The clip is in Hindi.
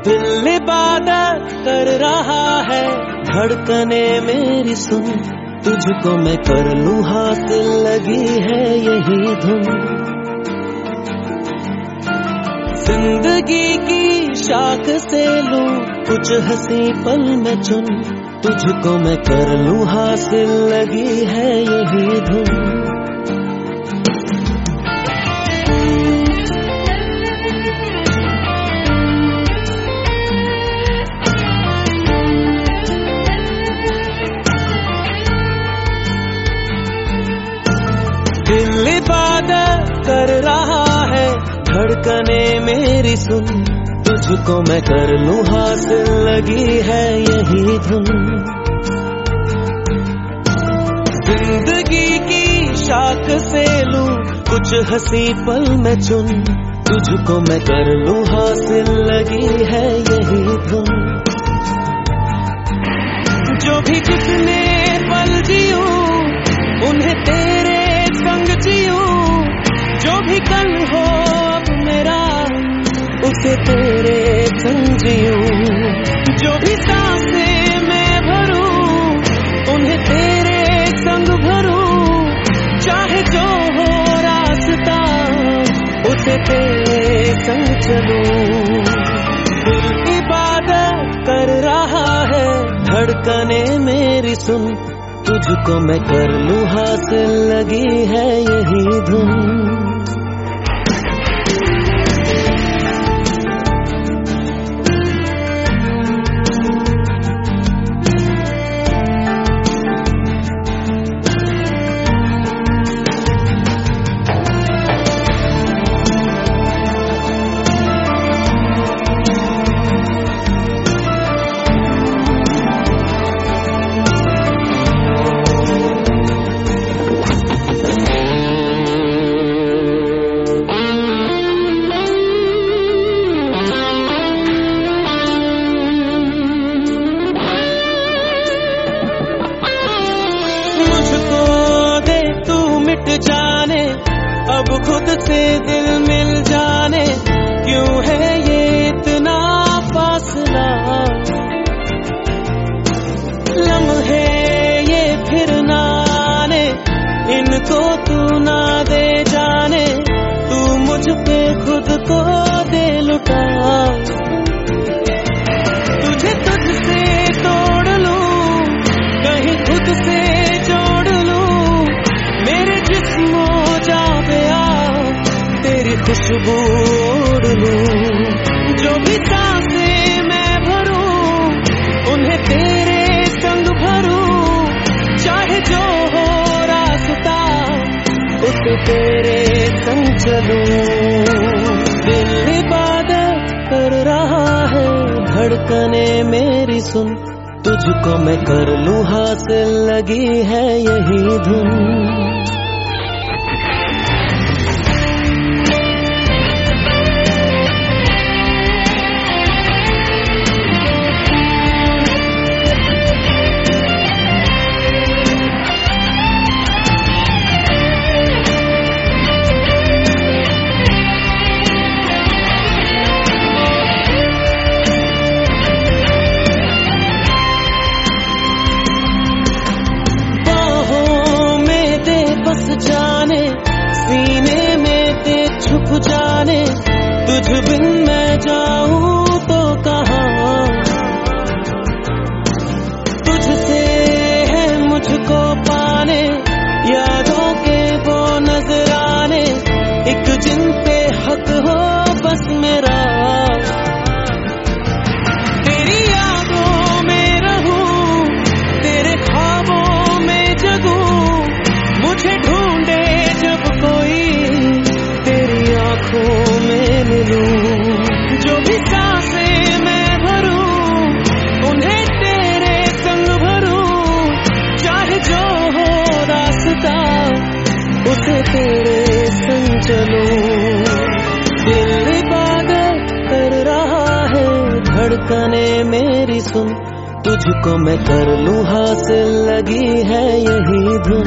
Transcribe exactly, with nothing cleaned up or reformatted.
दिल इबादत कर रहा है, धड़कने मेरी सुन, तुझको मैं कर लूं हासिल, लगी है यही धुन। जिंदगी की शाख से लूं कुछ हंसी पल में चुन, तुझको मैं कर लूं हासिल, लगी है यही धुन। दिल इबादत कर रहा है, धड़कने मेरी सुन, तुझको मैं कर लूं हासिल, लगी है यही धुन। जिंदगी की शाख से लूं कुछ हंसी पल में चुन, तुझको मैं कर लूं हासिल, लगी है यही धुन। जो भी जितने पल जियूं उन्हें तेरे संग जियूं, जो भी कल हो अब मेरा उसे तेरे संग जियूं। जो भी सांसें मैं भरूं उन्हें तेरे संग भरूं, चाहे जो हो रास्ता उसे तेरे संग चलूं। दिल इबादत कर रहा है, धड़कने मेरी सुन, तुझको मैं कर लूं हासिल, लगी है यही धुन। जाने अब खुद से दिल मिल जाने, क्यों है ये इतना फासला। लम्हे ये फिर ना आने, इनको तू ना दे जाने, तू मुझ पे खुद को दे लुटा। तुझे तुझसे तोड़ लूं, कहीं खुद से जोड़ लूं, मेरे जिस्मो जा गया तेरी खुशबू ओढ़ लूं। जो भी सांसें मैं भरूं उन्हें तेरे संग भरूं, चाहे जो हो रास्ता उसे तेरे संग चलूं। दिल इबादत कर रहा है, धड़कने मेरी सुन, तुझको मैं कर लूं हासिल, लगी है यही धुन। जाने सीने में ते छुप जाने, तुझ बिन मैं जाऊं तो कहाँ। तुझसे है मुझको पाने, यादों के वो नजराने, एक जिन पे हक हो बस मेरा। तेरी यादों में रहूं, तेरे ख्वाबों में जगूं, मुझे ढूंढे जब कोई तेरी आंखों में मिलूं। जो भी सांसें मैं भरूं उन्हें तेरे संग भरूं, चाहे जो हो रास्ता उसे तेरे संग चलूं। दिल इबादत कर रहा है, धड़कने मेरी सुन, तुझको मैं कर लूं हासिल, लगी है यही धुन।